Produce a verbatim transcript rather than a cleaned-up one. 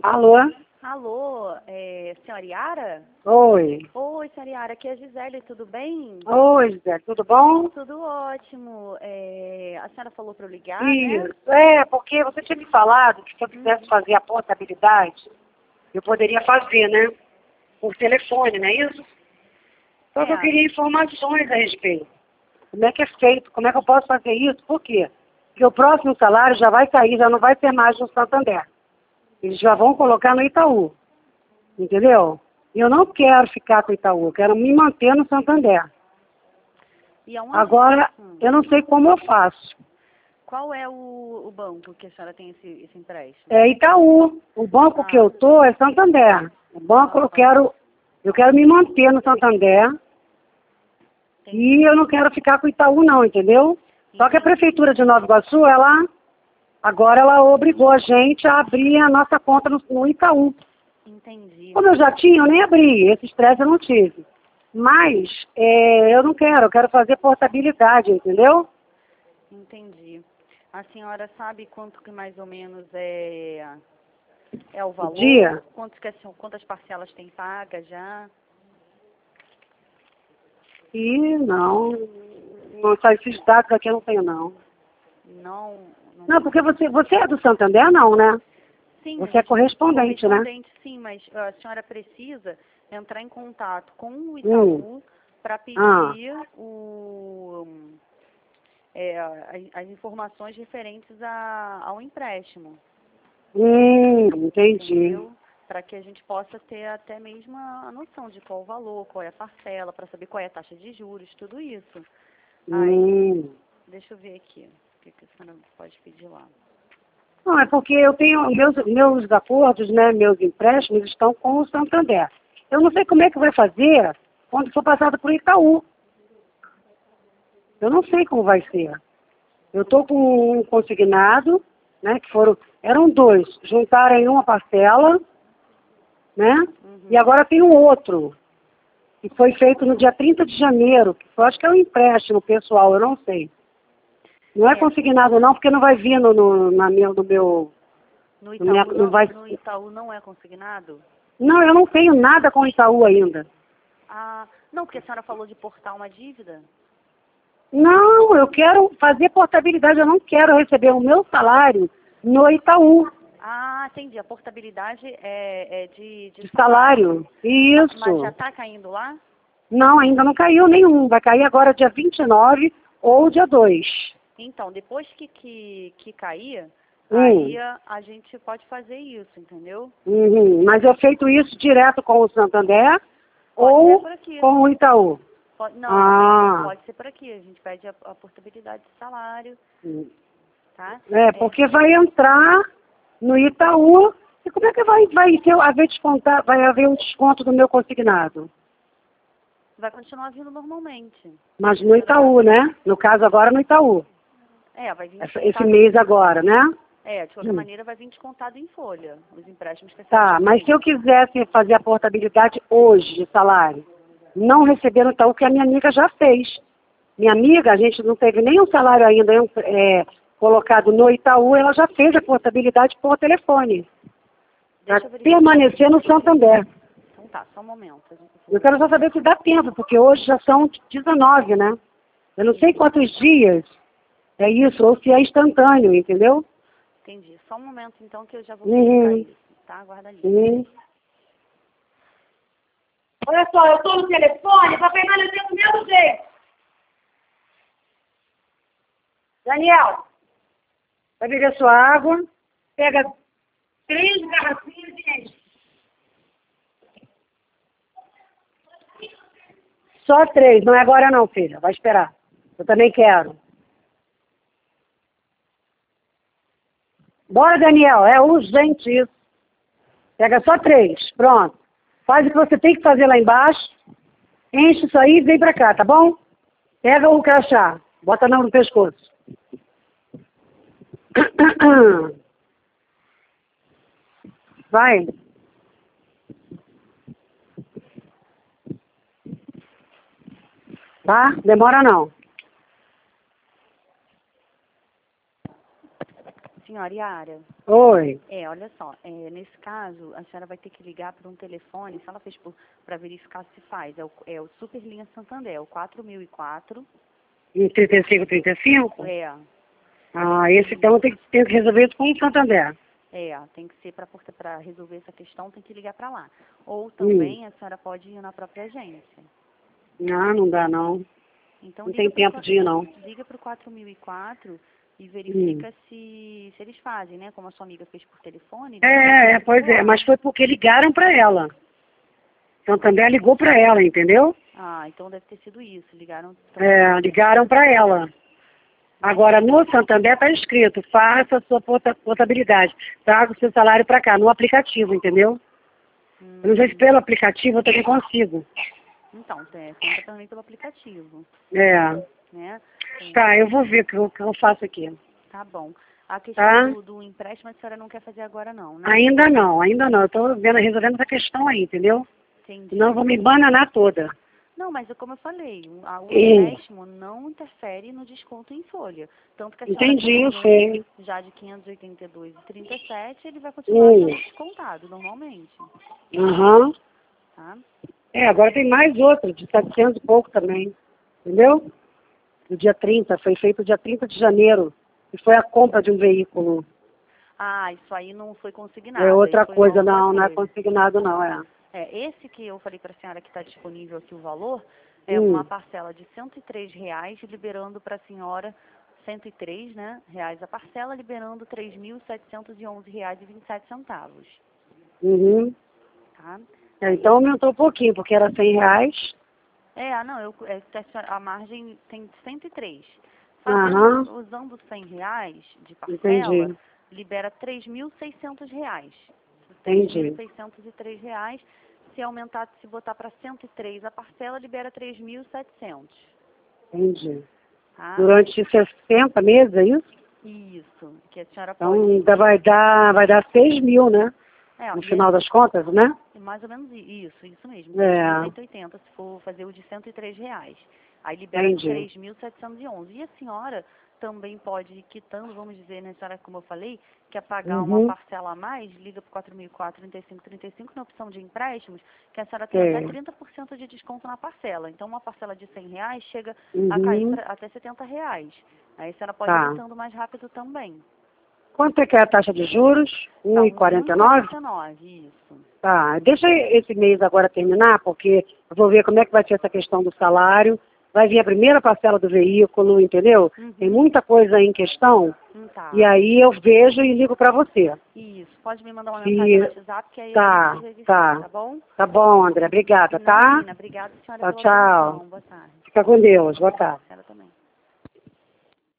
Alô? Alô, é, senhora Yara? Oi. Oi, senhora Yara, aqui é a Gisele, tudo bem? Oi, José, tudo bom? Tudo ótimo. É, a senhora falou para eu ligar, Isso. né? É, porque você tinha me falado que se eu quisesse fazer a portabilidade, eu poderia fazer, né? Por telefone, não é isso? Só que eu É, queria informações a respeito. Como é que é feito? Como é que eu posso fazer isso? Por quê? Porque o próximo salário já vai sair, já não vai ser mais no Santander. Eles já vão colocar no Itaú. Entendeu? E eu não quero ficar com o Itaú, eu quero me manter no Santander. e aonde? Agora, Hum, eu não sei como eu faço. Qual é o, o banco que a senhora tem esse, esse empréstimo? É Itaú. O banco que Ah, eu tô é Santander. O banco eu aham, quero, eu quero me manter no Santander e entendi, eu não quero ficar com o Itaú não, entendeu? Só que a entendi, prefeitura de Nova Iguaçu, ela agora ela obrigou a gente a abrir a nossa conta no, no Itaú. entendi, Como eu já tinha, eu nem abri, esse estresse eu não tive. Mas é, eu não quero, eu quero fazer portabilidade, entendeu? entendi. A senhora sabe quanto que mais ou menos é, é o O valor? dia. Quantos que, a- quantas parcelas tem paga já? E não, não só esses dados aqui eu não tenho não. Não, não. Não, porque você, você é do Santander não, né? Sim, a Você é gente correspondente, né? correspondente, sim, mas a senhora precisa entrar em contato com o Hum. Itaú para Ah. pedir o, é, as, as informações referentes a, ao empréstimo, Hum, entendi. entendeu? Para que a gente possa ter até mesmo a a noção de qual o valor, qual é a parcela, para saber qual é a taxa de juros, tudo isso. Aí, Hum. deixa eu ver aqui, o que, que a senhora pode pedir lá. Não, é porque eu tenho, meus, meus acordos, né, meus empréstimos estão com o Santander. Eu não sei como é que vai fazer quando for passado por Itaú. Eu não sei como vai ser. Eu estou com um consignado, né, que foram, eram dois, juntaram em uma parcela, né, e Uhum. agora tem um outro, que foi feito no dia trinta de janeiro, que eu acho que é um empréstimo pessoal, eu não sei. Não é É, consignado não, porque não vai vir no, no, na minha, no meu, no no minha, Itaú não não, vai, no Itaú não é consignado? não, eu não tenho nada com Itaú ainda. Ah, não, porque a senhora falou de portar uma dívida? Não, eu quero fazer portabilidade, eu não quero receber o meu salário no Itaú, Ah, entendi. A portabilidade é, é de, de de salário. salário. Ma- Mas já Isso. está caindo lá? Não, ainda não caiu nenhum, vai cair agora dia vinte e nove ou dia dois. Então, depois que, que, que cair, aí Hum, a, a gente pode fazer isso, entendeu? uhum. Mas eu feito isso direto com o Santander Pode ser ou por aqui. com o Itaú? Pode, não, po- Ah, pode ser por aqui. A gente pede a, a portabilidade de salário, tá? é, É, porque vai entrar no Itaú, e como é que vai, vai ter, haver descontar, vai haver um desconto do meu consignado? vai continuar vindo normalmente. Mas A no senhora tá- Itaú, né? No caso agora no Itaú. É, vai vir Essa- esse descontado. mês agora, né? É, de qualquer Hum. maneira vai vir descontado em folha, os empréstimos que a senhora Tá, já mas fez. se eu quisesse fazer a portabilidade hoje de salário, não receber no Itaú, que a minha amiga já fez. Minha amiga, a gente não teve nenhum salário ainda é, colocado no Itaú, ela já fez a portabilidade por telefone, para Deixa eu verificar. permanecer no Santander. Então tá, só um momento. Eu Eu vou- quero só saber se dá tempo, porque hoje já são dezenove, né? Eu não sei quantos dias é isso, ou se é instantâneo, entendeu? Entendi. Só um momento então que eu já vou verificar Uhum, isso, tá? Aguarda ali. uhum. Olha só, eu estou no telefone para permanecer do mesmo jeito. Daniel, vai beber sua água, pega três garrafinhas e enche. Só três, não é agora não, filha, vai esperar. Eu também quero. Bora, Daniel, é urgente isso. Pega só três, pronto. Faz o que você tem que fazer lá embaixo, enche isso aí e vem pra cá, tá bom? Pega o crachá, bota não no pescoço. Vai. Tá? Demora não. senhora Yara. Oi. É, olha só, é, nesse caso, a senhora vai ter que ligar para um telefone, se ela fez para verificar se faz, é o, é o Superlinha Santander, o quatro mil e quatro. Em trinta e cinco, trinta e cinco? É. Ah, esse então tem que, tem que resolver isso com o Santander. É, tem que ser para resolver essa questão, tem que ligar para lá. Ou Hum. também a senhora pode ir na própria agência. Ah, não dá não. Então Não liga tem tempo pro, de ir não. liga para o quatro mil e quatro e verifica Hum. se, se eles fazem, né? Como a sua amiga fez por telefone. É, é, pois é, lá. mas foi porque ligaram para ela. Santander ligou para ela, entendeu? Ah, então deve ter sido isso. Ligaram. É, ligaram para ela. Agora, no Santander está escrito, faça a sua porta- portabilidade. Traga o seu salário para cá, no aplicativo, entendeu? Hum, Eu não sei se pelo aplicativo eu também consigo. então, é, tenta também pelo aplicativo, É. né? Tem- Tá, eu vou ver o que eu, que eu faço aqui. Tá bom. A questão Tá? do, do empréstimo a senhora não quer fazer agora não, né? Ainda não, ainda não. Eu estou vendo, resolvendo essa questão aí, entendeu? Entendi. Senão eu vou me bananar toda. Não, mas é como eu falei, o, a- o Hum. empréstimo não interfere no desconto em folha. Tanto que a senhora Entendi, eu tem um sei. já de quinhentos e oitenta e dois e trinta e sete, ele vai continuar Hum. sendo descontado normalmente, Aham. tá? É, agora tem mais outro, de setecentos e pouco também. Entendeu? No dia trinta, foi feito dia trinta de janeiro. E foi a compra de um veículo. Ah, isso aí não foi consignado. É outra aí foi uma coisa, outra não, não é coisa. consignado não, é. É, esse que eu falei para a senhora que está disponível aqui o valor, é Hum. uma parcela de cento e três reais, liberando para a senhora cento e três, né, reais a parcela, liberando três mil setecentos e onze reais e vinte e sete centavos, Uhum. tá? É, então aumentou um pouquinho, porque era cem reais. É, ah, não, eu, é, a margem tem cento e três. Aham. Fazendo, usando cem reais de parcela, Entendi. libera três mil e seiscentos reais. Entendi. três mil seiscentos e três reais. Se aumentar, se botar para cento e três a parcela, libera três mil e setecentos. Entendi. Tá? Durante sessenta meses, é isso? Isso, que a senhora Então pode... ainda vai dar, vai dar seis mil, né? É, No e final é, das contas, né? é mais ou menos i- isso, isso mesmo, É. seis mil cento e oitenta se for fazer o de cento e três reais. Aí libera Entendi. três mil setecentos e onze. E a senhora também pode ir quitando, vamos dizer, né, senhora, como eu falei, quer pagar uma Uhum. parcela a mais, liga para o quatro mil e quatro, trinta e cinco, trinta e cinco na opção de empréstimos, que a senhora tem até É. trinta por cento de desconto na parcela. Então, uma parcela de cem reais chega Uhum. a cair pra, até setenta reais. Aí a senhora pode Tá. ir quitando mais rápido também. Quanto é que é a taxa de juros? Tá, um e quarenta e nove? um e quarenta e nove, isso. Tá, deixa esse mês agora terminar, porque eu vou ver como é que vai ser essa questão do salário. Vai vir a primeira parcela do veículo, entendeu? Uhum. Tem muita coisa aí em questão. Hum, Tá. E aí eu vejo e ligo pra você. Isso. Pode me mandar uma Se... mensagem no WhatsApp que aí a Tá, gente revista, tá. tá bom? Tá bom, André. Obrigada, tá? Imagina. Obrigada, senhora, Tchau, pela tchau. atenção. Boa tarde. Fica com Deus. Boa tarde.